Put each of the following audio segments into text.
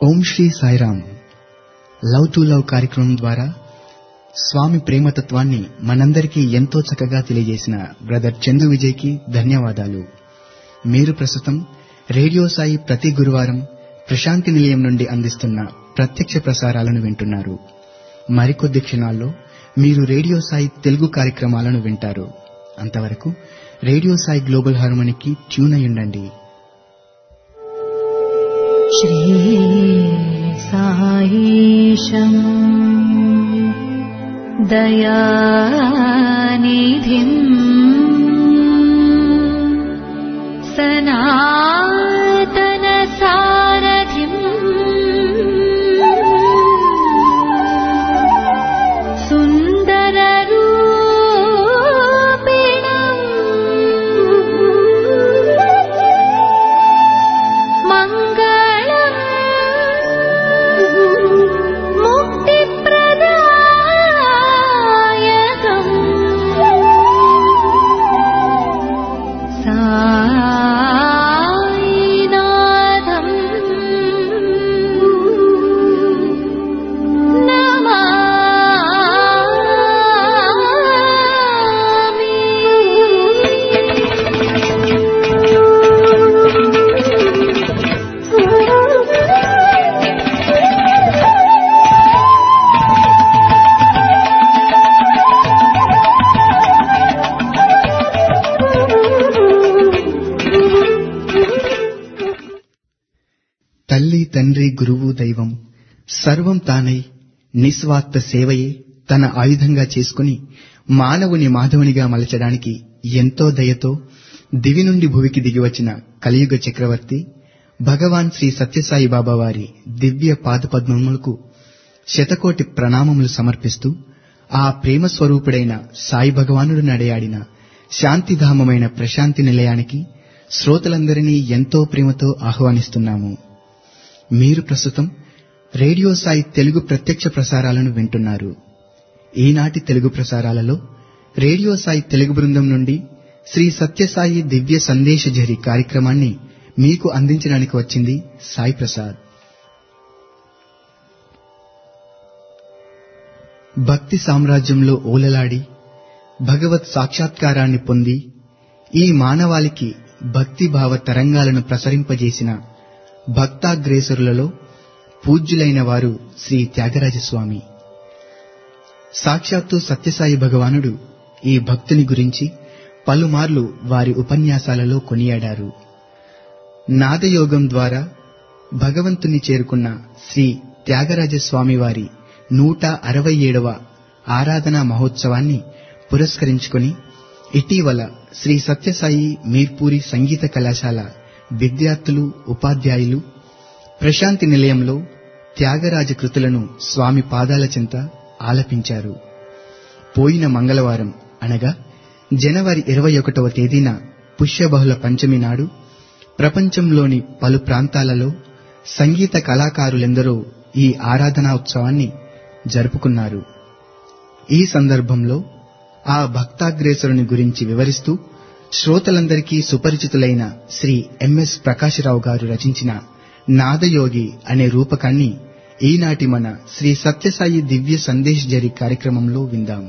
Om Shri Sairam. Love to love కార్యక్రమం ద్వారా స్వామి ప్రేమతత్వాన్ని మనందరికీ ఎంతో చక్కగా తెలియజేసిన బ్రదర్ చందు విజయ్కి ధన్యవాదాలు. మీరు ప్రస్తుతం రేడియో సాయి ప్రతి గురువారం ప్రశాంతి నిలయం నుండి అందిస్తున్న ప్రత్యక్ష ప్రసారాలను వింటున్నారు. మరికొద్ది క్షణాల్లో మీరు రేడియో సాయి తెలుగు కార్యక్రమాలను వింటారు. అంతవరకు రేడియో సాయి గ్లోబల్ హార్మోనికి ట్యూన్ అయి ఉండండి. శ్రీ సాయిశం దయానిధిం సనాతన సారథిం సుందర రూపిణం మంగళం ముక్తిప్రదాయకం సాయినాథం నమామి. తల్లి, తండ్రి, గురువు, దైవం సర్వం తానై నిస్వార్థ సేవయే తన ఆయుధంగా చేసుకుని మానవుని మాధవునిగా మలచడానికి ఎంతో దయతో దివి నుండి భువికి దిగివచ్చిన కలియుగ చక్రవర్తి భగవాన్ శ్రీ సత్యసాయి బాబా వారి దివ్య పాదపద్మములకు శతకోటి ప్రణామములు సమర్పిస్తూ ఆ ప్రేమ స్వరూపుడైన సాయి భగవానుడు నడయాడిన శాంతిధామమైన ప్రశాంతి నిలయానికి శ్రోతలందరినీ ఎంతో ప్రేమతో ఆహ్వానిస్తున్నాము. మీరు ప్రస్తుతం రేడియో సాయి తెలుగు ప్రత్యక్ష ప్రసారాలను వింటున్నారు. ఈనాటి తెలుగు ప్రసారాలలో రేడియో సాయి తెలుగు బృందం నుండి శ్రీ సత్యసాయి దివ్య సందేశ ఝరి కార్యక్రమాన్ని మీకు అందించడానికి వచ్చింది సాయి ప్రసాద్. భక్తి సామ్రాజ్యంలో ఓలలాడి భగవత్ సాక్షాత్కారాన్ని పొంది ఈ మానవాళికి భక్తిభావ తరంగాలను ప్రసరింపజేసిన భక్తాగ్రేసరులలో పూజ్యులైన వారు శ్రీ త్యాగరాజస్వామి. సాక్షాత్తు సత్యసాయి భగవానుడు ఈ భక్తుని గురించి పలుమార్లు వారి ఉపన్యాసాలలో కొనియాడారు. నాదయోగం ద్వారా భగవంతుని చేరుకున్న శ్రీ త్యాగరాజస్వామి వారి 167వ ఆరాధనా మహోత్సవాన్ని పురస్కరించుకుని ఇటీవల శ్రీ సత్యసాయి మీర్పూరి సంగీత కళాశాల విద్యార్థులు, ఉపాధ్యాయులు ప్రశాంతి నిలయంలో త్యాగరాజ కృతులను స్వామి పాదాల చెంత ఆలపించారు. పోయిన మంగళవారం అనగా జనవరి 21వ తేదీన పుష్యబహుళ పంచమి నాడు ప్రపంచంలోని పలు ప్రాంతాలలో సంగీత కళాకారులెందరో ఈ ఆరాధనా ఉత్సవాన్ని జరుపుకున్నారు. ఈ సందర్భంలో ఆ భక్తాగ్రేసరుని గురించి వివరిస్తూ శ్రోతలందరికీ సుపరిచితులైన శ్రీ ఎంఎస్ ప్రకాశరావు గారు రచించిన నాదయోగి అనే రూపకాన్ని ఈనాటి మన శ్రీ సత్యసాయి దివ్య సందేశ్ ఝరి కార్యక్రమంలో విందాం.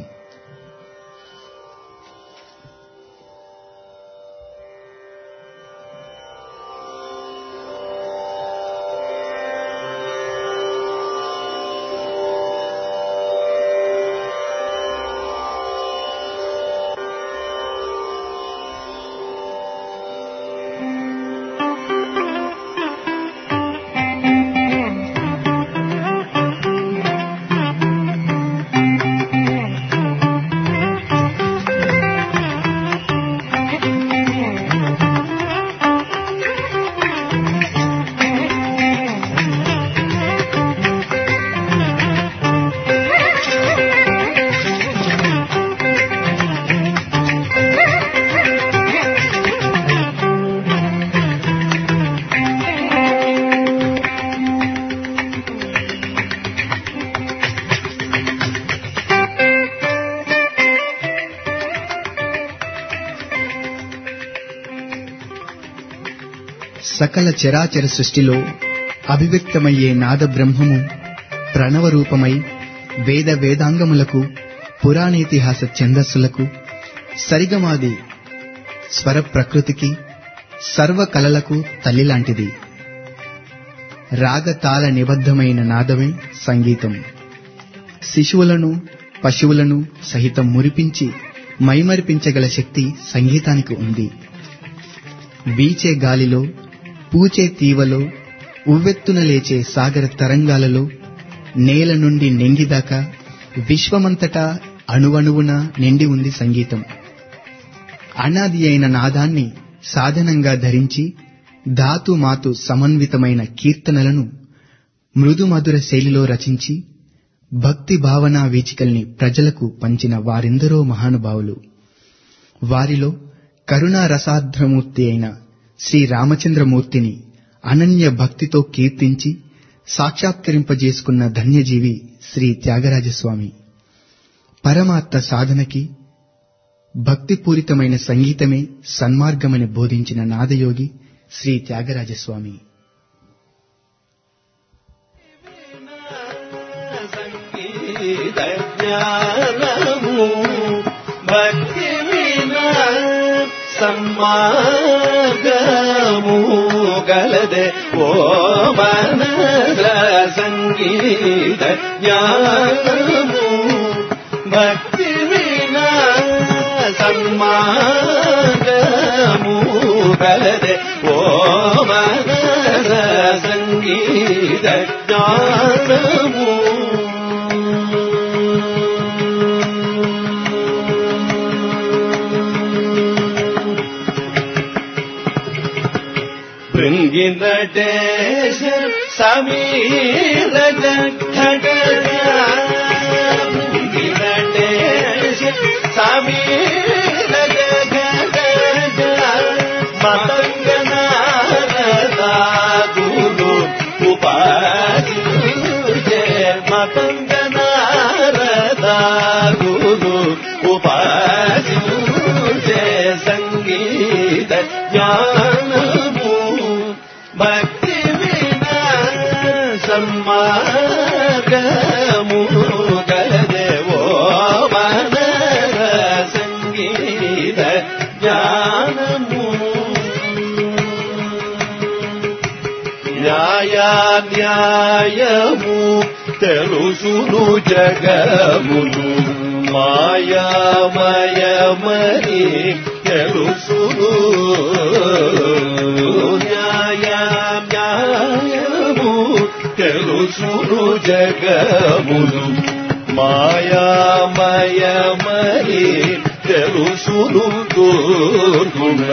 సకల చరాచర సృష్టిలో అభివ్యక్తమయ్యే నాద బ్రహ్మము ప్రణవ రూపమై వేద వేదాంగములకు పురాణేతిహాస ఛందస్సులకు సరిగమాది స్వర ప్రకృతికి సర్వ కళలకు తల్లిలాంటిది. రాగతాళ నిబద్ధమైన నాదమే సంగీతం. శిశువులను పశువులను సహితం మురిపించి మైమరిపించగల శక్తి సంగీతానికి ఉంది. వీచే గాలిలో, పూచే తీవలో, ఉవ్వెత్తున లేచే సాగర తరంగాలలో, నేల నుండి నింగిదాకా విశ్వమంతటా అణువణువున నిండి ఉంది సంగీతం. అనాది అయిన నాదాన్ని సాధనంగా ధరించి ధాతుమాతు సమన్వితమైన కీర్తనలను మృదుమధుర శైలిలో రచించి భక్తి భావనా వీచికల్ని ప్రజలకు పంచిన వారెందరో మహానుభావులు. వారిలో కరుణా రసార్ద్రమూర్తి అయిన శ్రీ రామచంద్రమూర్తిని అనన్య భక్తితో కీర్తించి సాక్షాత్కరింపజేసుకున్న ధన్యజీవి శ్రీ త్యాగరాజస్వామి. పరమాత్మ సాధనకి భక్తిపూరితమైన సంగీతమే సన్మార్గమని బోధించిన నాదయోగి శ్రీ త్యాగరాజస్వామి. భక్తి వినా సన్మార్గము గలదే ఓ మనస సంగీత జ్ఞానము. భక్తి వినా సన్మార్గము గలదే ఓ మనస సంగీత జ్ఞానము. భృంగినటేశ సమీర భృంగినటేశ సమీర మతంగనారదాగులు ఉపాసించే మతంగనారదాగులు ఉపాసించే సంగీత జ్ఞానము. భక్తి వినా సన్మార్గము గలదే ఓ మనస సంగీత జ్ఞానము. న్యాయాన్యాయము తెలుసును జగమును మాయామయమని తెలుసును. న్యాయాన్యాయము తెలుసును జగమును మాయామయమని తెలుసును. దుర్గుణ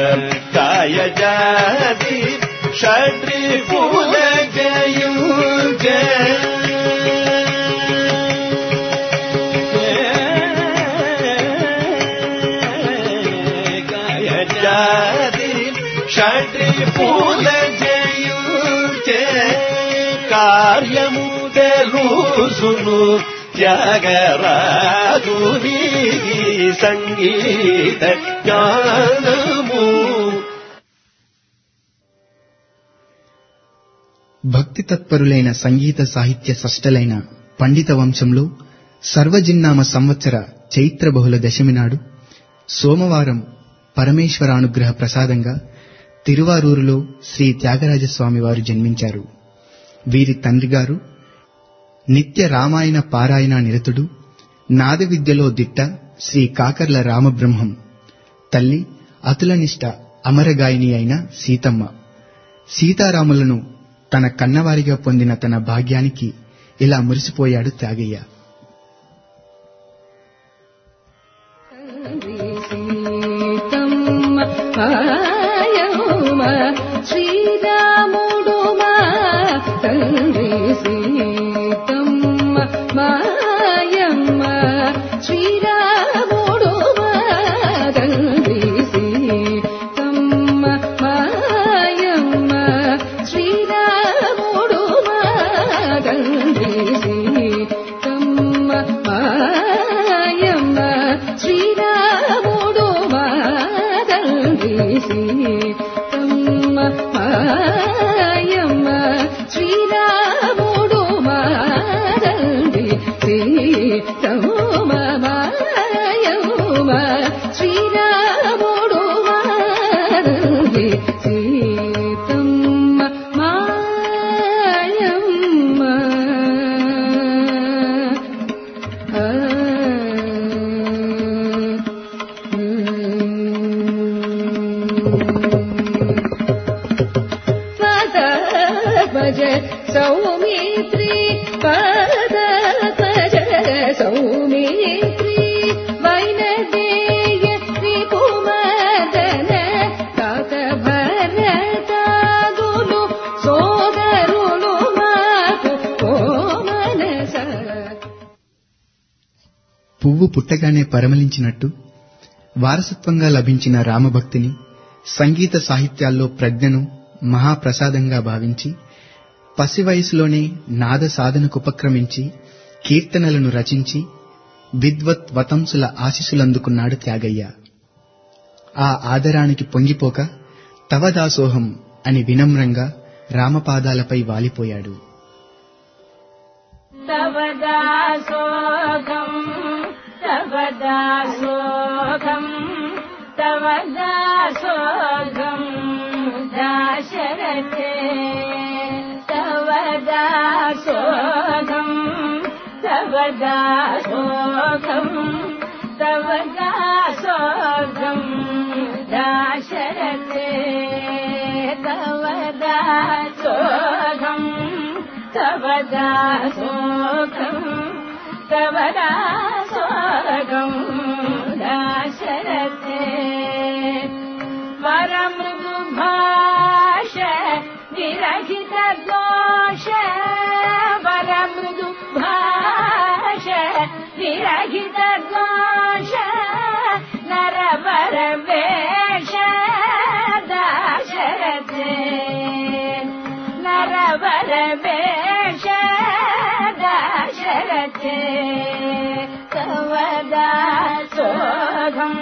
కాయజాతి షడ్రి పూల జయు కాయజాతి షడ్రి పూల జయు కార్యము తెలుసును త్యాగరాజుని సంగీత జ్ఞానము. భక్తి తత్పరులైన సంగీత సాహిత్య సష్టలైన పండిత వంశంలో సర్వజిన్నామ సంవత్సర చైత్ర బహుళ దశమి నాడు సోమవారం పరమేశ్వరానుగ్రహ ప్రసాదంగా తిరువారూరులో శ్రీ త్యాగరాజస్వామి వారు జన్మించారు. వీరి తండ్రిగారు నిత్య రామాయణ పారాయణ నిరతుడు, నాద విద్యలో దిట్ట శ్రీ కాకర్ల రామబ్రహ్మం. తల్లి అతులనిష్ట అమరగాయిని అయిన సీతమ్మ. సీతారాములను తన కన్నవారిగా పొందిన తన భాగ్యానికి ఇలా మురిసిపోయాడు త్యాగయ్య. శ్రీరాముడు మా తండ్రి సీతమ్మ మాయమ్మ. శ్రీరాముడు మా తండ్రి సీతమ్మ మాయమ్మ. శ్రీరాముడు మా తండ్రి సీతమ్మ पद सौमित्री पद पद सौमित्री वैनदेय रिपुमदन काक भरतागुलु सोदरुलु माకు ఓ మనస. పువ్వు పుట్టగానే పరిమళించినట్టు వారసత్వంగా లభించిన రామభక్తిని, సంగీత సాహిత్యాల్లో ప్రజ్ఞను మహాప్రసాదంగా భావించి పసి వయసులోనే నాద సాధనకుపక్రమించి కీర్తనలను రచించి విద్వత్ వతంసుల ఆశీస్సులందుకున్నాడు త్యాగయ్య. ఆ ఆదరానికి పొంగిపోక తవదాసోహం అని వినమ్రంగా రామపాదాలపై వాలిపోయాడు. తవదాసోహం తవదాసోహం తవదాసోహం దాశరథే తవదాసోహం తవదాసోహం తవదాసోహం దాశరథే తవదాసోహం తవదాసోహం తవదాసోహం దాశరథే వరమృదు భాష విరహిత దోష వరమృదు భాష విరహిత దోష నరవర వేష దాశరథే నరవర వేష దాశరథే తవదాసోహం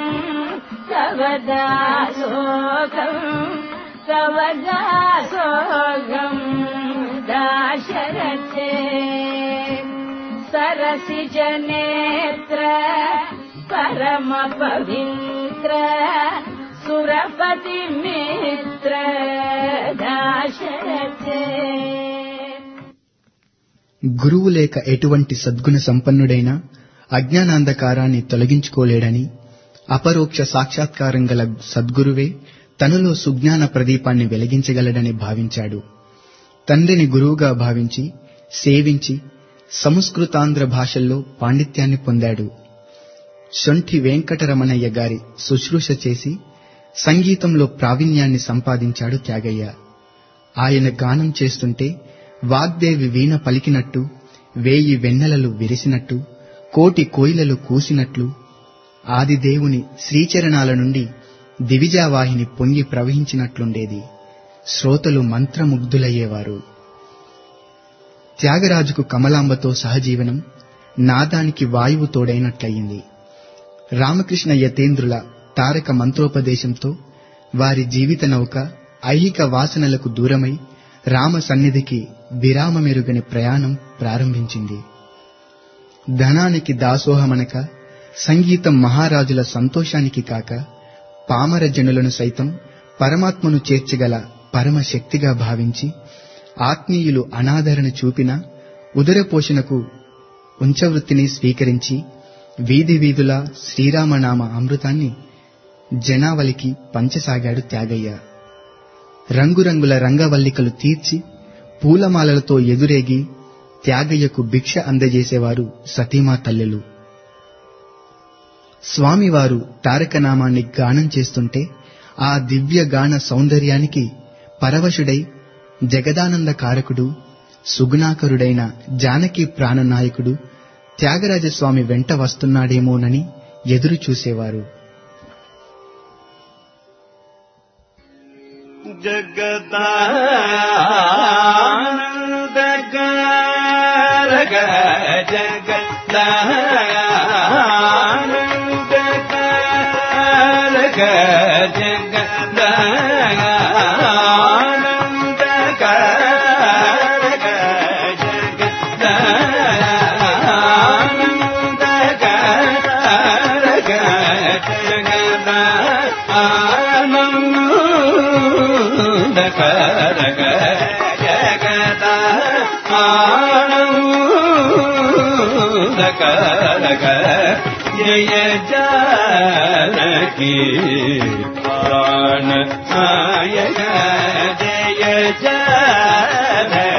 తవదాసోహం తవదాసోహం దాశరథే సరసిజ నేత్ర పరమ పవిత్ర సురపతి మిత్ర దాశరథే. గురువు లేక ఎటువంటి సద్గుణ సంపన్నుడైనా అజ్ఞానాంధకారాన్ని తొలగించుకోలేడని, అపరోక్ష సాక్షాత్కారం గల సద్గురువే తనలో సుజ్ఞాన ప్రదీపాన్ని వెలిగించగలడని భావించాడు. తండ్రిని గురువుగా భావించి సేవించి సంస్కృతాంధ్ర భాషల్లో పాండిత్యాన్ని పొందాడు. శొంఠి వెంకటరమణయ్య గారి శుశ్రూష చేసి సంగీతంలో ప్రావీణ్యాన్ని సంపాదించాడు త్యాగయ్య. ఆయన గానం చేస్తుంటే వాగ్దేవి వీణ పలికినట్టు, 1000 వెన్నెలలు విరిసినట్టు, 1,000,000 కోయిలలు కూసినట్లు, ఆదిదేవుని శ్రీచరణాల నుండి దివిజావాహిని పొంగి ప్రవహించినట్లుండేది. శ్రోతలు మంత్రముగ్ధులయ్యేవారు. త్యాగరాజుకు కమలాంబతో సహజీవనం నాదానికి వాయువు తోడైనట్లయింది. రామకృష్ణ యతేంద్రుల తారక మంత్రోపదేశంతో వారి జీవిత నౌక ఐహిక వాసనలకు దూరమై రామ సన్నిధికి విరామమెరుగని ప్రయాణం ప్రారంభించింది. ధనానికి దాసోహమనక, సంగీతం మహారాజుల సంతోషానికి కాక, పామర జనులను సైతం పరమాత్మను చేర్చగల పరమశక్తిగా భావించి, ఆత్మీయులు అనాదరణ చూపిన ఉదరపోషణకు ఉంచవృత్తిని స్వీకరించి వీధి వీధుల శ్రీరామనామ అమృతాన్ని జనావళికి పంచసాగాడు త్యాగయ్య. రంగురంగుల రంగవల్లికలు తీర్చి పూలమాలలతో ఎదురేగి త్యాగయ్యకు భిక్ష అందజేసేవారు సతీమా తల్లెలు. స్వామివారు తారకనామాన్ని గానం చేస్తుంటే ఆ దివ్య గాన సౌందర్యానికి పరవశుడై జగదానంద కారకుడు, సుగుణాకరుడైన జానకి ప్రాణనాయకుడు త్యాగరాజస్వామి వెంట వస్తున్నాడేమోనని ఎదురు చూసేవారు. జగదానందకారక జగదానందకారక జగదానందకారక జగదానందకారక జగదానందకారక జగదానందకారక జయ జానకి ప్రాణ నాయక జయ జానకి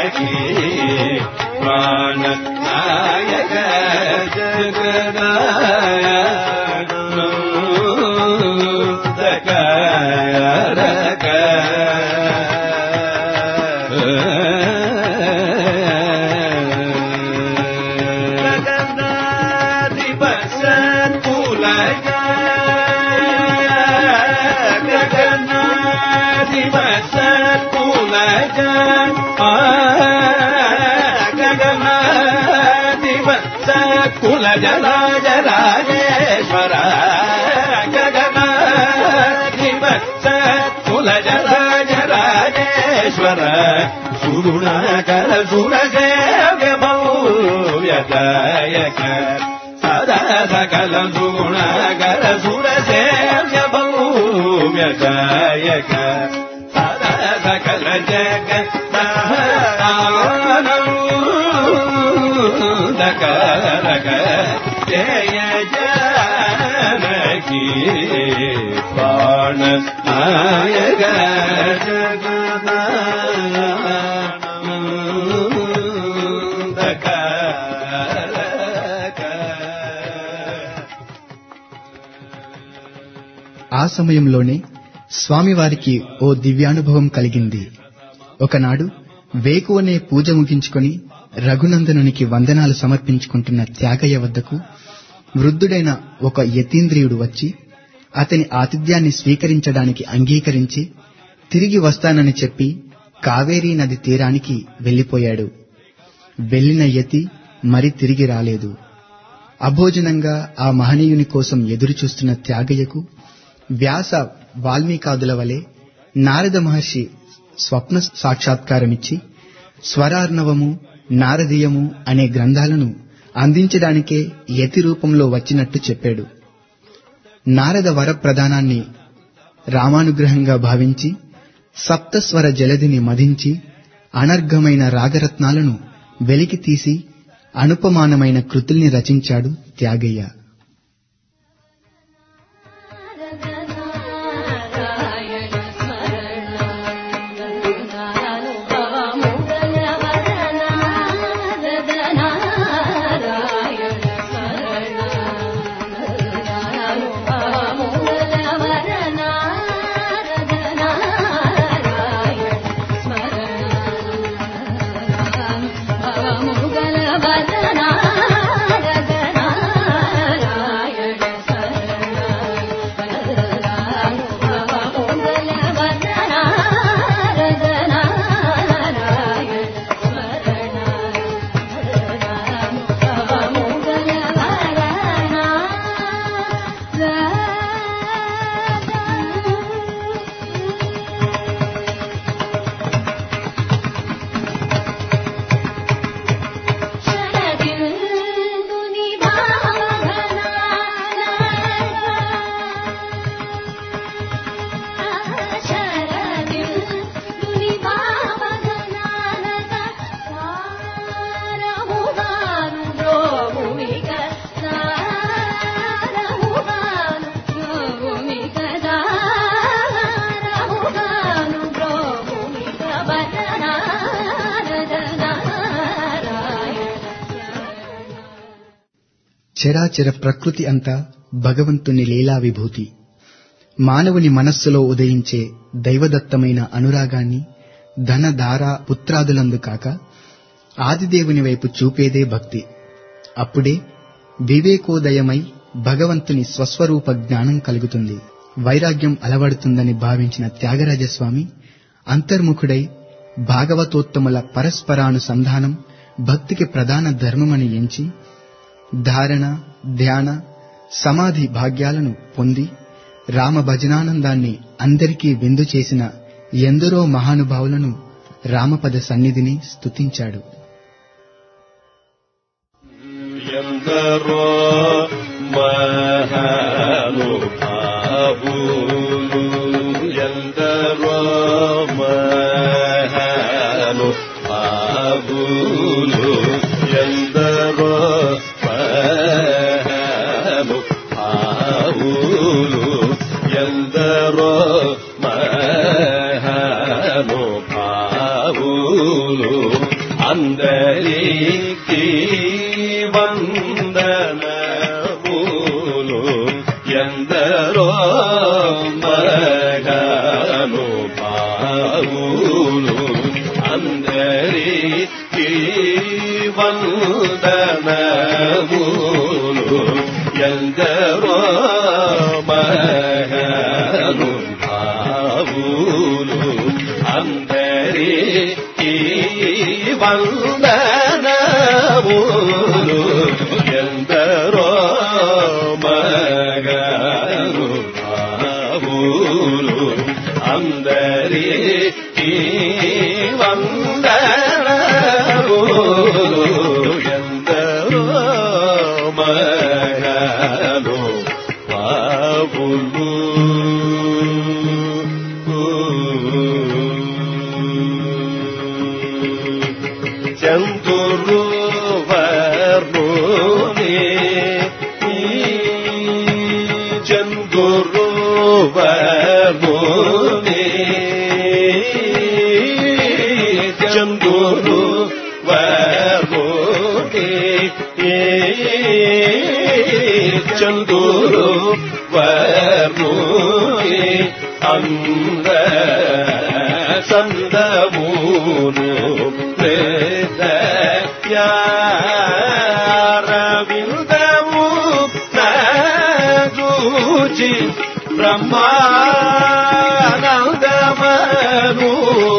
గగనాధిప సకుల జరాజరాజేశ్వర గగనాధిప సకుల జరాజరాజేశ్వర సుగుణకర సురసేవ్య భవ్యదాయక సదా సకల సుగుణకర సురసేవ్య భవ్యదాయక సదా సకల జగదానందకరక జయ జానకి ప్రాణ నాయక ఆ సమయంలోనే స్వామివారికి ఓ దివ్యానుభవం కలిగింది. ఒకనాడు వేకువనే పూజ ముగించుకొని రఘునందనునికి వందనాలు సమర్పించుకుంటున్న త్యాగయ్య వద్దకు వృద్ధుడైన ఒక యతీంద్రియుడు వచ్చి అతని ఆతిథ్యాన్ని స్వీకరించడానికి అంగీకరించి తిరిగి వస్తానని చెప్పి కావేరీ నది తీరానికి వెళ్లిపోయాడు. వెళ్లిన యతి మరి తిరిగి రాలేదు. అభోజనంగా ఆ మహనీయుని కోసం ఎదురుచూస్తున్న త్యాగయ్యకు వ్యాస వాల్మీకాదుల వలె నారద మహర్షి స్వప్న సాక్షాత్కారమిచ్చి స్వరార్ణవము, నారదీయము అనే గ్రంథాలను అందించడానికే యతి రూపంలో వచ్చినట్టు చెప్పాడు. నారద వరప్రదానాన్ని రామానుగ్రహంగా భావించి సప్తస్వర జలధిని మదించి అనర్ఘమైన రాగరత్నాలను వెలికి తీసి అనుపమానమైన కృతుల్ని రచించాడు త్యాగయ్య. చరాచర ప్రకృతి అంతా భగవంతుని లీలా విభూతి. మానవుని మనస్సులో ఉదయించే దైవదత్తమైన అనురాగాన్ని ధనధార పుత్రాదులందు కాక ఆదిదేవుని వైపు చూపేదే భక్తి. అప్పుడే వివేకోదయమై భగవంతుని స్వస్వరూప జ్ఞానం కలుగుతుంది, వైరాగ్యం అలవడుతుందని భావించిన త్యాగరాజస్వామి అంతర్ముఖుడై భాగవతోత్తముల పరస్పరానుసంధానం భక్తికి ప్రధాన ధర్మమని ఎంచి ధారణ, ధ్యాన, సమాధి భాగ్యాలను పొంది రామభజనానందాన్ని అందరికీ విందు చేసిన ఎందరో మహానుభావులను రామపద సన్నిధిని స్తుతించాడు. ఎందరో మహానుభావులు, ఎందరో మహానుభావులు, ఎందరో మహానుభావులు, ఎందరో మహానుభావులు, అందరికీ వందనములు, ఎందరో మహానుభావులు, అందరికీ వందనములు, ఎందరో మహానుభావులు, అందరికీ వందనములు. బాబులు ఎందరో మగలు బాబులు అందరికీ వందనములు ఎందరో మగలు బాబులు చంద్రుడు వర్ణుని చంద్రుడు వర్ణుని చంద్రుడు వర్ణుని చంద్రుడు వర్ణుని అంద సందమును రవిందము నూచి బ్రహ్మానందమను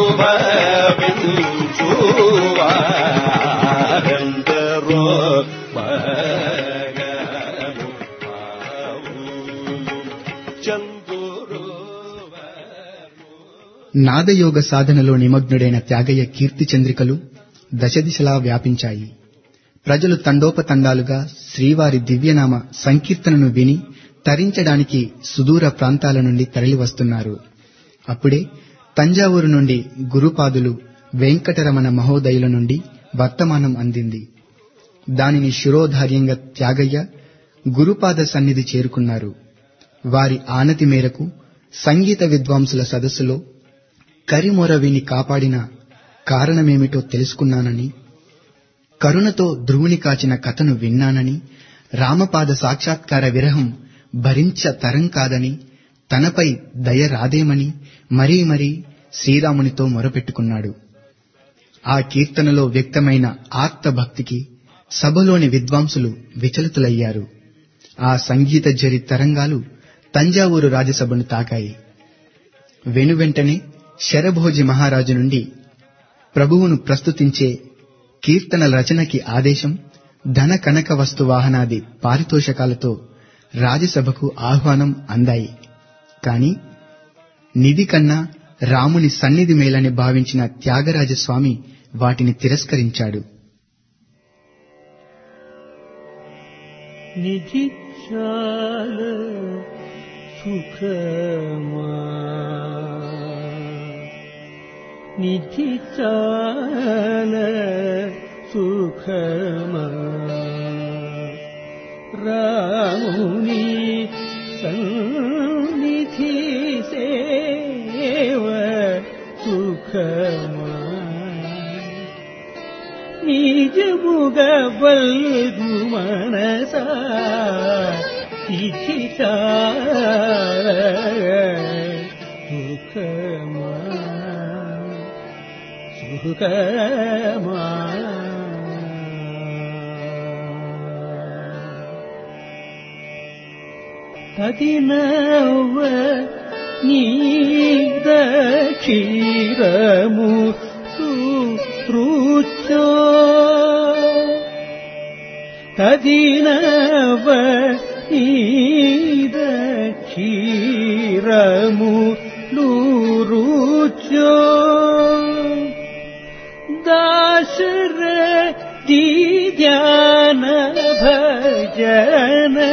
భవించువారెందరో మగలు చంద్రుడు నాదయోగ సాధనలో నిమగ్నుడైన త్యాగయ్య కీర్తి చంద్రికలు దశదిశలా వ్యాపించాయి. ప్రజలు తండోపతండాలుగా శ్రీవారి దివ్యనామ సంకీర్తనను విని తరించడానికి సుదూర ప్రాంతాల నుండి తరలివస్తున్నారు. అప్పుడే తంజావూరు నుండి గురుపాదులు వెంకటరమణ మహోదయుల నుండి వర్తమానం అందింది. దానిని శిరోధార్యంగా త్యాగయ్య గురుపాద సన్నిధి చేరుకున్నారు. వారి ఆనతి మేరకు సంగీత విద్వాంసుల సదస్సులో కరిమొర విని కాపాడిన కారణమేమిటో తెలుసుకున్నానని, కరుణతో ధ్రువుని కాచిన కథను విన్నానని, రామపాద సాక్షాత్కార విరహం భరించ తరం కాదని, తనపై దయ రాదేమని మరీ మరీ శ్రీరామునితో మొరపెట్టుకున్నాడు. ఆ కీర్తనలో వ్యక్తమైన ఆర్తభక్తికి సభలోని విద్వాంసులు విచలితులయ్యారు. ఆ సంగీత జరి తరంగాలు తంజావూరు రాజసభను తాకాయి. వెనువెంటనే శరభోజి మహారాజు నుండి ప్రభువును ప్రస్తుతించే కీర్తనల రచనకి ఆదేశం, ధన కనక వస్తు వాహనాది పారితోషకాలతో రాజసభకు ఆహ్వానం అందాయి. కాని నిధి కన్నా రాముని సన్నిధి మేలని భావించిన త్యాగరాజస్వామి వాటిని తిరస్కరించాడు. నిధి చాల సుఖమా, నిధి చాల సుఖమా, రాముని సన్నిధి సేవ సుఖమా, నిజముగ బల్గు మనసా నిధి చాల సుఖమా సుఖమా. తదినవ నీద క్షీరము సురుచో, తదినవ నీద క్షీరము రుచో, దాశరథి ధ్యాన భజన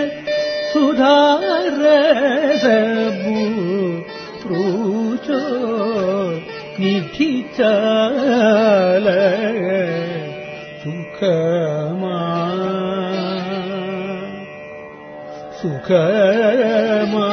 సుధారసము రుచో, నిధి చాల సుఖమా సుఖమా.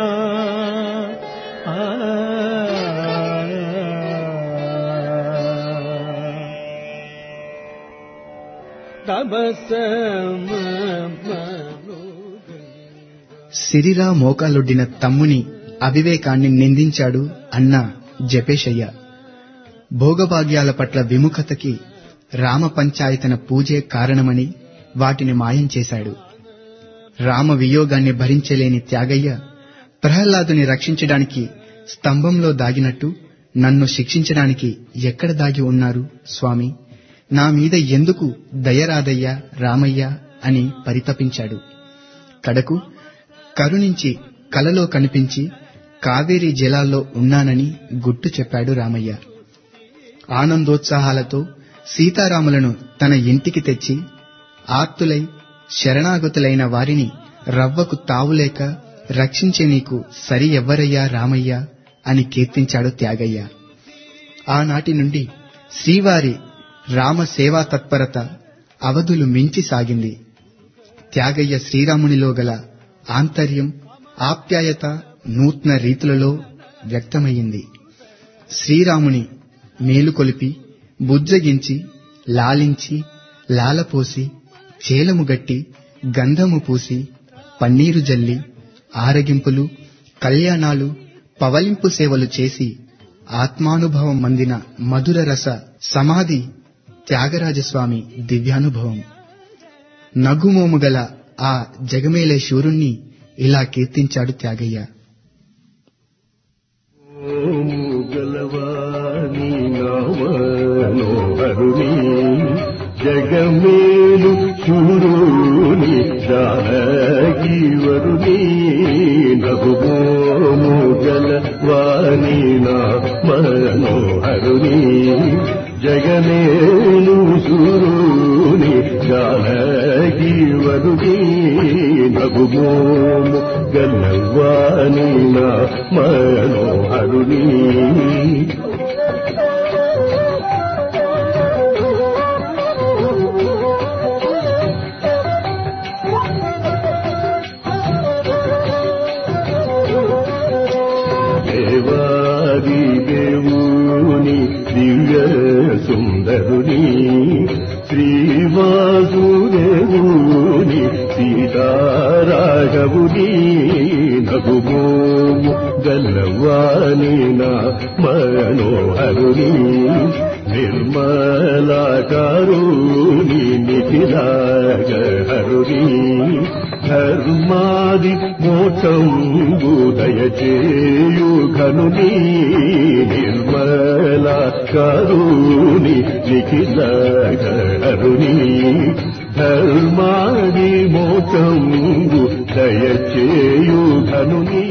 సిరిరా మోకాలొడ్డిన తమ్ముని అవివేకాన్ని నిందించాడు అన్న జపేశయ్య. భోగభాగ్యాల పట్ల విముఖతకి రామ పంచాయతన పూజే కారణమని వాటిని మాయం చేశాడు. రామ వియోగాన్ని భరించలేని త్యాగయ్య ప్రహ్లాదుని రక్షించడానికి స్తంభంలో దాగినట్టు నన్ను శిక్షించడానికి ఎక్కడ దాగి ఉన్నారు స్వామి, నా మీద ఎందుకు దయరాదయ్యా రామయ్య అని పరితపించాడు. కడకు కరుణించి కలలో కనిపించి కావేరీ జలాల్లో ఉన్నానని గుట్టు చెప్పాడు రామయ్య. ఆనందోత్సాహాలతో సీతారాములను తన ఇంటికి తెచ్చి ఆర్తులై శరణాగతులైన వారిని రవ్వకు తావులేక రక్షించే నీకు సరి ఎవ్వరయ్యా రామయ్య అని కీర్తించాడు త్యాగయ్య. ఆనాటి నుండి శ్రీవారి రామ సేవా తత్పరత అవధులు మించి సాగింది. త్యాగయ్య శ్రీరామునిలో గల ఆంతర్యం, ఆప్యాయత నూతన రీతులలో వ్యక్తమయ్యింది. శ్రీరాముని మేలుకొలిపి బుజ్జగించి లాలించి లాలపోసి చేలము గట్టి గంధము పూసి పన్నీరు జల్లి ఆరగింపులు కళ్యాణాలు పవలింపు సేవలు చేసి ఆత్మానుభవం మందిన మధుర రస సమాధి త్యాగరాజస్వామి దివ్యానుభవం. నగుమోము గల ఆ జగమేలే శూరుణ్ణి ఇలా కీర్తించాడు త్యాగయ్య. జగమేలు శూరుని జానకీవరుని నగుమోము గలవాని నా మనోహరుని జగమేలు శూరుని జానకీవరుని నగుమోము గలవాని నా మనోహరుని దేవుని దివ్య సుందరుని శ్రీవాసుదేవుని సీతారాఘవుని నగుమోము గల్లవాని నా మనోహరుని నిర్మలాకారుని నిఖిలాగహరుని ధర్మాది మోక్షంబు దయచేయు ఘనుని నిర్మలాకారుని నిఖిలాగహరుని ధర్మాది మోక్షంబు దయచేయు ఘనుని.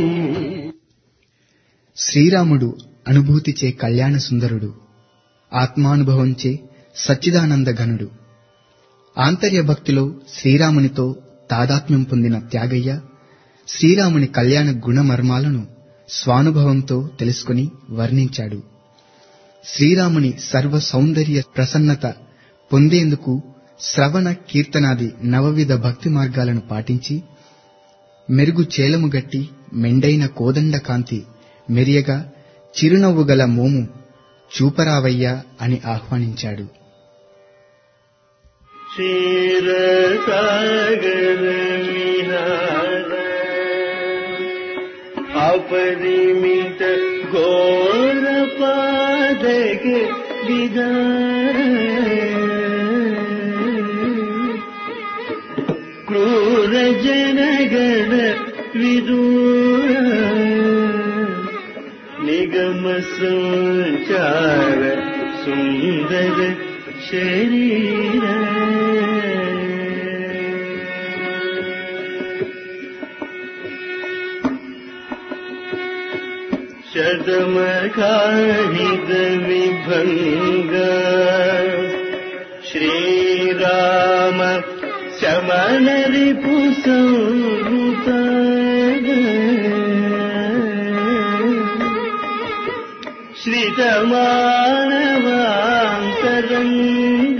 శ్రీరాముడు అనుభూతిచే కళ్యాణ సుందరుడు, ఆత్మానుభవంచే సచ్చిదానంద ఘనుడు. ఆంతర్య భక్తిలో శ్రీరామునితో తాదాత్మ్యం పొందిన త్యాగయ్య శ్రీరాముని కళ్యాణ గుణమర్మాలను స్వానుభవంతో తెలుసుకుని వర్ణించాడు. శ్రీరాముని సర్వ సౌందర్య ప్రసన్నత పొందేందుకు శ్రవణ కీర్తనాది నవవిధ భక్తి మార్గాలను పాటించి మెరుగు చేలము గట్టి మెండైన కోదండ కాంతి మెరియగా చిరునవ్వు గల మోము చూపరావయ్యా అని ఆహ్వానించాడు. अपरिमित घोर पादक क्रूर जनगण विदूर निगम संचार सुंदर शरीर शतमकाहित विभंग श्रीराम शमन रिपु संहृत श्रितमानवांतरंग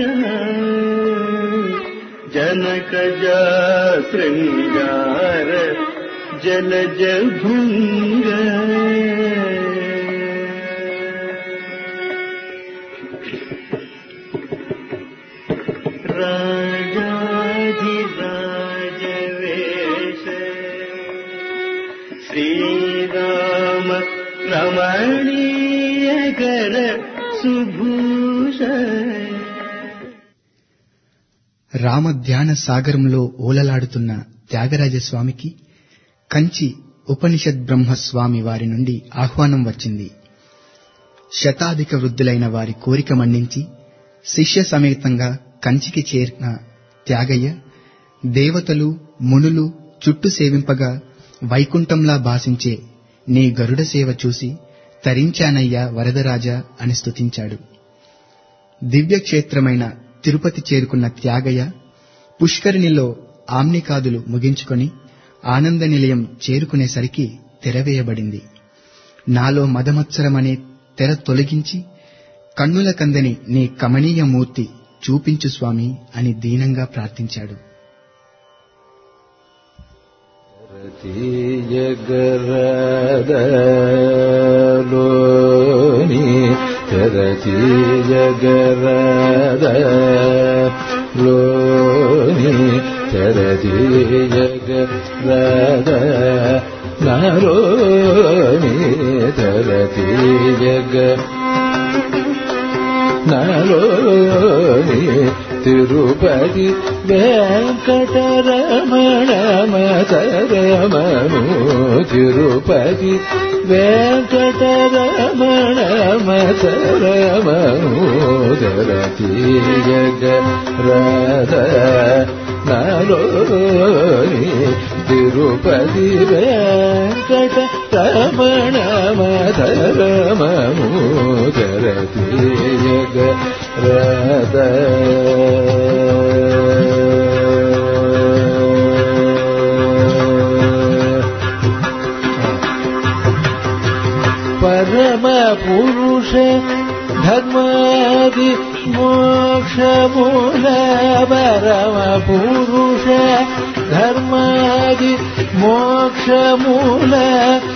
जनक श्रृंगार जलज भंग राजाधिराज वेश श्रीराम रमणीय कर सुभूषण. రామ ధ్యాన సాగరంలో ఓలలాడుతున్న త్యాగరాజస్వామికి కంచి ఉపనిషద్ బ్రహ్మస్వామి వారి నుండి ఆహ్వానం వచ్చింది. శతాధిక వృద్ధులైన వారి కోరిక మన్నించి శిష్య సమేతంగా కంచికి చేరిన త్యాగయ్య దేవతలు మునులు చుట్టూ సేవింపగా వైకుంఠంలా భాసించే నీ గరుడ సేవ చూసి తరించానయ్యా వరదరాజా అని స్తుతించాడు. దివ్యక్షేత్రమైన తిరుపతి చేరుకున్న త్యాగయ్య పుష్కరిణిలో ఆమ్నికాదులు ముగించుకొని ఆనంద నిలయం చేరుకునేసరికి తెరవేయబడింది. నాలో మదమత్సరమనే తెర తొలగించి కన్నుల కందని నీ కమనీయ మూర్తి చూపించు స్వామి అని దీనంగా ప్రార్థించాడు. తిరుపతి వెంకటరమణ మతరమను తిరుపతి వెంకటరమణ మతరమను జరతి జగరద నరోని తిరుపతి వెంకటరమణ మతరమను జరతి జగరద పరమ పురుష ధర్మాది మోక్షమూల పరమ పురుష ధర్మాది మోక్షమూల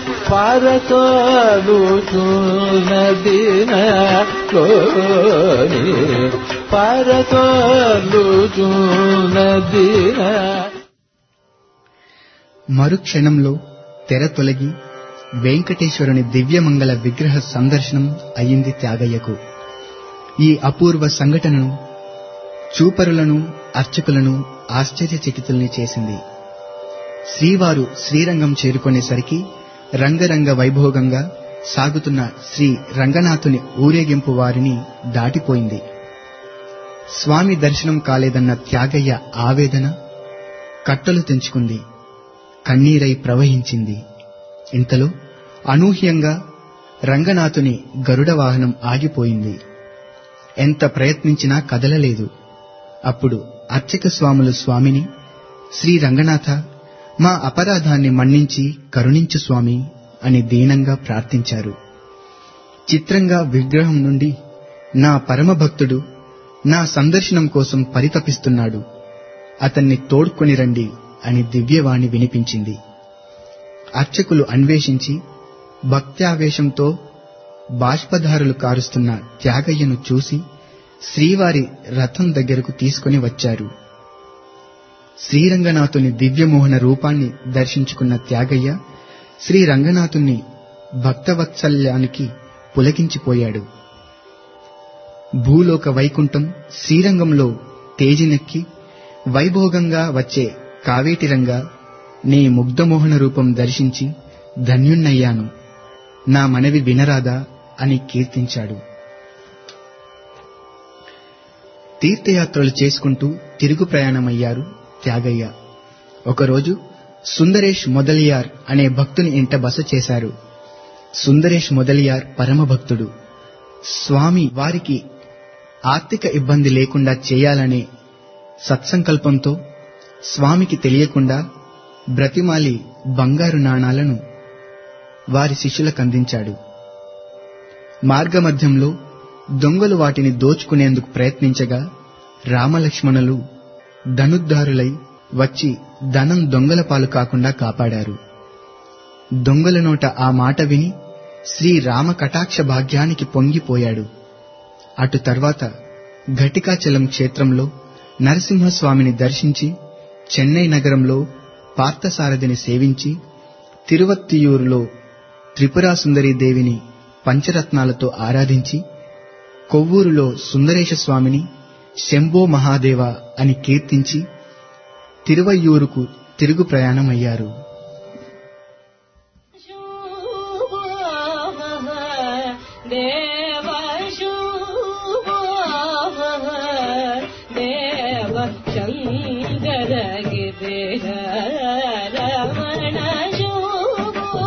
పారతోలుచున్నదిన లోని పారతోలుచున్నదిన. మరుక్షణంలో తెర తొలగి వెంకటేశ్వరుని దివ్యమంగళ విగ్రహ సందర్శనం అయింది త్యాగయ్యకు. ఈ అపూర్వ సంఘటనను చూపరులను అర్చకులను ఆశ్చర్యచకితుల్ని చేసింది. శ్రీవారు శ్రీరంగం చేరుకునేసరికి రంగరంగ వైభోగంగా సాగుతున్న శ్రీ రంగనాథుని ఊరేగింపు వారిని దాటిపోయింది. స్వామి దర్శనం కాలేదన్న త్యాగయ్య ఆవేదన కట్టలు తెంచుకుంది, కన్నీరై ప్రవహించింది. ఇంతలో అనూహ్యంగా రంగనాథుని గరుడ వాహనం ఆగిపోయింది. ఎంత ప్రయత్నించినా కదలలేదు. అప్పుడు అర్చక స్వాములు స్వామిని, శ్రీ రంగనాథ, మా అపరాధాన్ని మన్నించి కరుణించు స్వామి అని దీనంగా ప్రార్థించారు. చిత్రంగా విగ్రహం నుండి, నా పరమభక్తుడు నా సందర్శనం కోసం పరితపిస్తున్నాడు, అతన్ని తోడ్కొని రండి అని దివ్యవాణి వినిపించింది. అర్చకులు అన్వేషించి భక్త్యావేశంతో బాష్పధారులు కారుస్తున్న త్యాగయ్యను చూసి శ్రీవారి రథం దగ్గరకు తీసుకుని వచ్చారు. శ్రీరంగనాథుని దివ్యమోహన రూపాన్ని దర్శించుకున్న త్యాగయ్య శ్రీ రంగనాథుని భక్తవత్సల్యానికి పులకించిపోయాడు. భూలోక వైకుంఠం శ్రీరంగంలో తేజినెక్కి వైభోగంగా వచ్చే కావేటిరంగా నీ ముగ్ధమోహన రూపం దర్శించి ధన్యుణ్ణయ్యాను, నా మనవి వినరాదా అని కీర్తించాడు. తీర్థయాత్రలు చేసుకుంటూ తిరుగు ప్రయాణమయ్యారు త్యాగయ్య. ఒకరోజు సుందరేష్ మొదలియార్ అనే భక్తుని ఇంట బస చేశారు. సుందరేష్ మొదలియార్ పరమభక్తుడు. స్వామి వారికి ఆర్థిక ఇబ్బంది లేకుండా చేయాలనే సత్సంకల్పంతో స్వామికి తెలియకుండా బ్రతిమాలి బంగారు నాణాలను వారి శిష్యులకందించాడు. మార్గమధ్యంలో దొంగలు వాటిని దోచుకునేందుకు ప్రయత్నించగా రామలక్ష్మణులు ధనుద్ధారులై వచ్చి ధనం దొంగల పాలు కాకుండా కాపాడారు. దొంగల నోట ఆ మాట విని శ్రీరామ కటాక్ష భాగ్యానికి పొంగిపోయాడు. అటు తర్వాత ఘటికాచలం క్షేత్రంలో నరసింహస్వామిని దర్శించి, చెన్నై నగరంలో పార్థసారథిని సేవించి, తిరువత్తియూరులో త్రిపురాసుందరీదేవిని పంచరత్నాలతో ఆరాధించి, కొవ్వూరులో సుందరేశ స్వామిని శంభో మహాదేవ అని కీర్తించి తిరువయ్యూరుకు తిరుగు ప్రయాణమయ్యారు. దేవ శుభో ಶಂಕರ ಗಿರಿಹ ರಮಣ ಶುಭೋ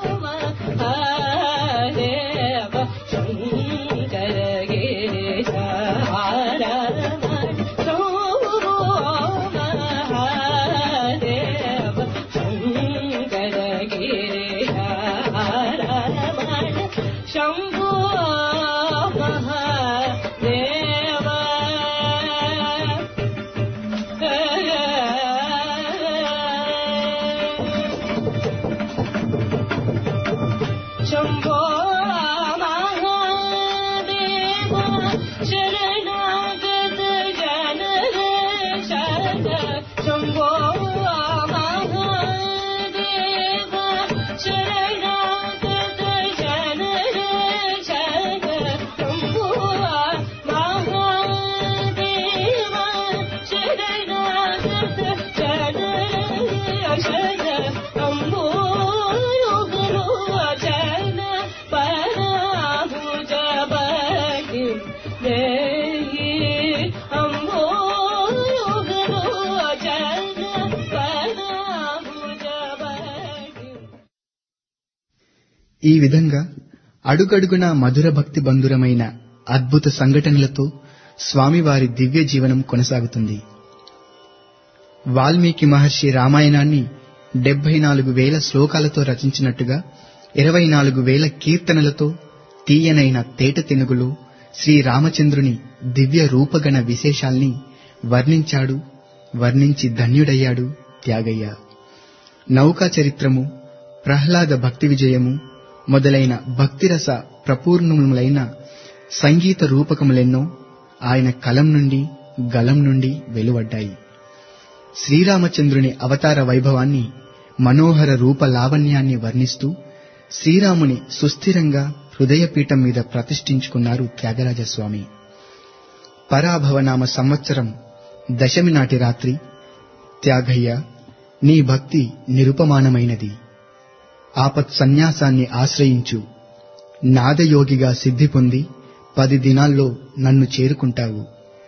ಮಹಾದೇವ ಶಂಕರ ಗಿರಿಹ ರಮಣ ಶುಭೋ ಮಹಾದೇವ ಶಂಕರ ಗಿರಿಹ ರಮಣ ಶಂಭೋ ಶಂಭೋ ಮಹಾದೇವ ಶರಣಾಗತ ಜನರ ಶರಣ ಶಂಭೋ ಮಹಾದೇವ ಶರಣಾಗತ ಜನರ ಶರಣ ಶಂಭೋ ಮಹಾದೇವ ಶರಣಾಗತ ಜನರ ಶರಣ ಶಂಭೋ ఈ విధంగా అడుగడుగునా మధుర భక్తి బంధురమైన అద్భుత సంఘటనలతో స్వామివారి దివ్య జీవనం కొనసాగుతుంది. వాల్మీకి మహర్షి రామాయణాన్ని 74,000 శ్లోకాలతో రచించినట్టుగా 24,000 కీర్తనలతో తీయనైన తేట తెనుగులో శ్రీరామచంద్రుని దివ్య రూపగణ విశేషాల్ని వర్ణించాడు, వర్ణించి ధన్యుడయ్యాడు త్యాగయ్య. నౌకా చరిత్రము, ప్రహ్లాద భక్తి విజయము మొదలైన భక్తిరస ప్రపూర్ణములైన సంగీత రూపకములెన్నో ఆయన కలం నుండి గలం నుండి వెలువడ్డాయి. శ్రీరామచంద్రుని అవతార వైభవాన్ని, మనోహర రూప లావణ్యాన్ని వర్ణిస్తూ శ్రీరాముని సుస్థిరంగా హృదయపీఠం మీద ప్రతిష్ఠించుకున్నారు త్యాగరాజస్వామి. పరాభవనామ సంవత్సరం దశమి నాటి రాత్రి, త్యాగయ్య, నీ భక్తి నిరుపమానమైనది. ఆపత్ సన్యాసాన్ని ఆశ్రయించు, నాదయోగిగా సిద్ధి పొంది 10 దినాల్లో నన్ను చేరుకుంటావు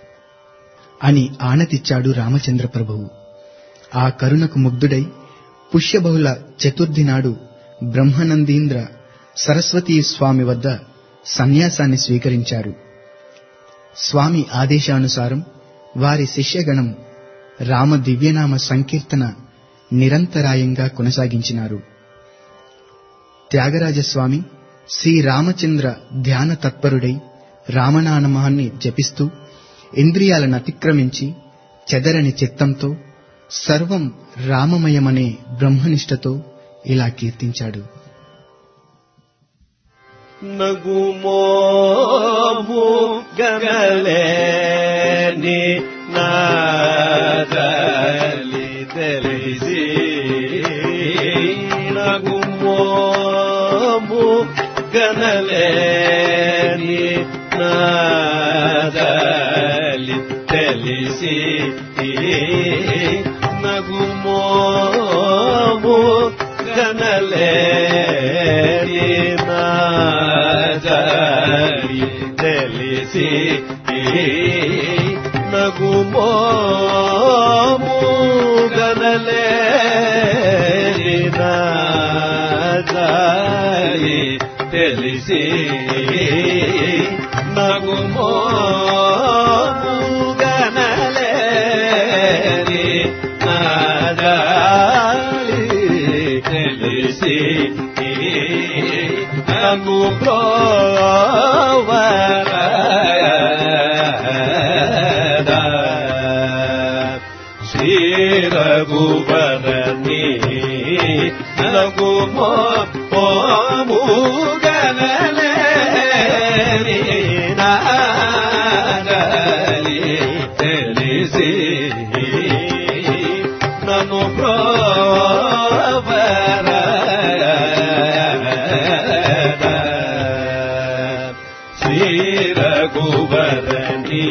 అని ఆనతిచ్చాడు రామచంద్ర ప్రభువు. ఆ కరుణకు ముగ్ధుడై పుష్యబహుళ చతుర్థి నాడు బ్రహ్మనందీంద్ర సరస్వతీ స్వామి వద్ద సన్యాసాన్ని స్వీకరించారు. స్వామి ఆదేశానుసారం వారి శిష్యగణం రామ దివ్యనామ సంకీర్తన నిరంతరాయంగా కొనసాగించినారు. త్యాగరాజస్వామి శ్రీరామచంద్ర ధ్యాన తత్పరుడై రామనామాన్ని జపిస్తూ ఇంద్రియాలను అతిక్రమించి చెదరని చిత్తంతో సర్వం రామమయమనే బ్రహ్మనిష్టతో ఇలా కీర్తించాడు. నగుమోము గమలేని నాదలి తెలిసి నగుమోము గమలేని నాదలి తెలిసి నగుమోము గమలేని నాదలి తెలిసి నగుమోము గనలేని నాదలి తెలిసి నగుమోము గనలేని నాదలి తెలిసి నగు ప్రోవరద శ్రీ రఘువరని నగుమోము గనలేని నాదలి తెలిసి నను ప్రోవరద శ్రీ రఘువరని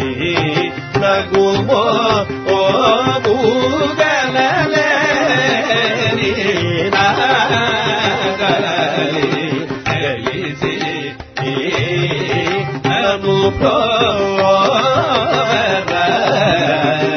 నగుమోము గనలేని నాదలి తెలిసి నను ప్రోవరద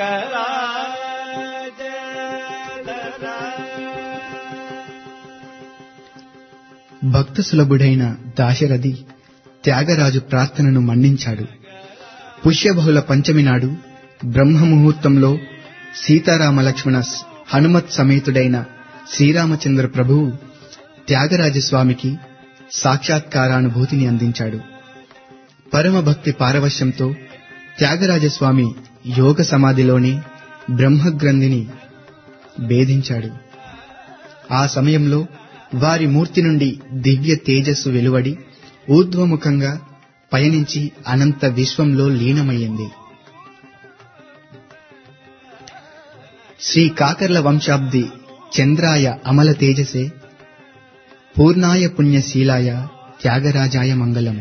భక్త సులభుడైన దాశరథి త్యాగరాజు ప్రార్థనను మన్నించాడు. పుష్యబహుళ పంచమి నాడు బ్రహ్మముహూర్తంలో సీతారామ లక్ష్మణ హనుమత్ సమేతుడైన శ్రీరామచంద్ర ప్రభువు త్యాగరాజస్వామికి సాక్షాత్కారానుభూతిని అందించాడు. పరమభక్తి పారవశ్యంతో త్యాగరాజస్వామి యోగ సమాధిలోనే బ్రహ్మగ్రంథిని భేదించాడు. ఆ సమయంలో వారి మూర్తి నుండి దివ్య తేజస్సు వెలువడి ఊర్ధ్వముఖంగా పయనించి అనంత విశ్వంలో లీనమయ్యింది. శ్రీ కాకర్ల వంశాబ్ది చంద్రాయ అమల తేజసే పూర్ణాయ పుణ్యశీలాయ త్యాగరాజాయ మంగళం.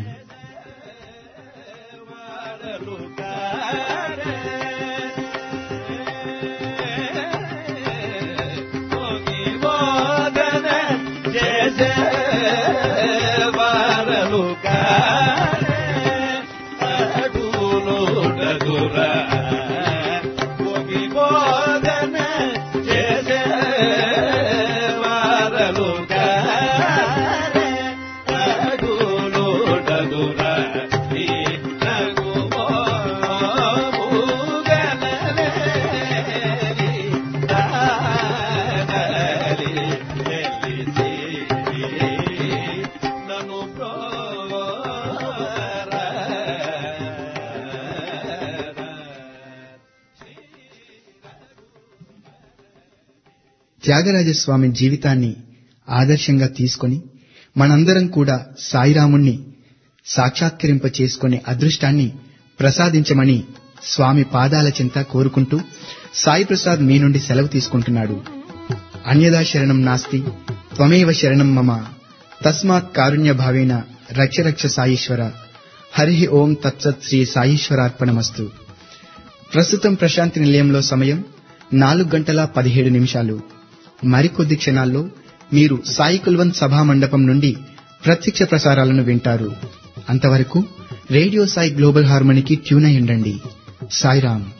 త్యాగరాజస్వామి జీవితాన్ని ఆదర్శంగా తీసుకొని మనందరం కూడా సాయిరాముణ్ణి సాక్షాత్కరింప చేసుకునే అదృష్టాన్ని ప్రసాదించమని స్వామి పాదాల చెంత కోరుకుంటూ సాయి ప్రసాద్ మీ నుండి సెలవు తీసుకుంటున్నాడు. అన్యదా శరణం నాస్తి త్వమేవ శరణం మమ తస్మాత్ కారుణ్య భావేన రక్ష రక్ష సాయీశ్వర. హరి ఓం తత్సత్ శ్రీ సాయీశ్వరార్పణమస్తు. ప్రస్తుతం ప్రశాంతి నిలయంలో సమయం 4:17. మరికొద్ది క్షణాల్లో మీరు సాయి కుల్వంత్ సభా మండపం నుండి ప్రత్యక్ష ప్రసారాలను వింటారు. అంతవరకు రేడియో సాయి గ్లోబల్ హార్మనీకి ట్యూన్ అయి ఉండండి. సాయిరామ్.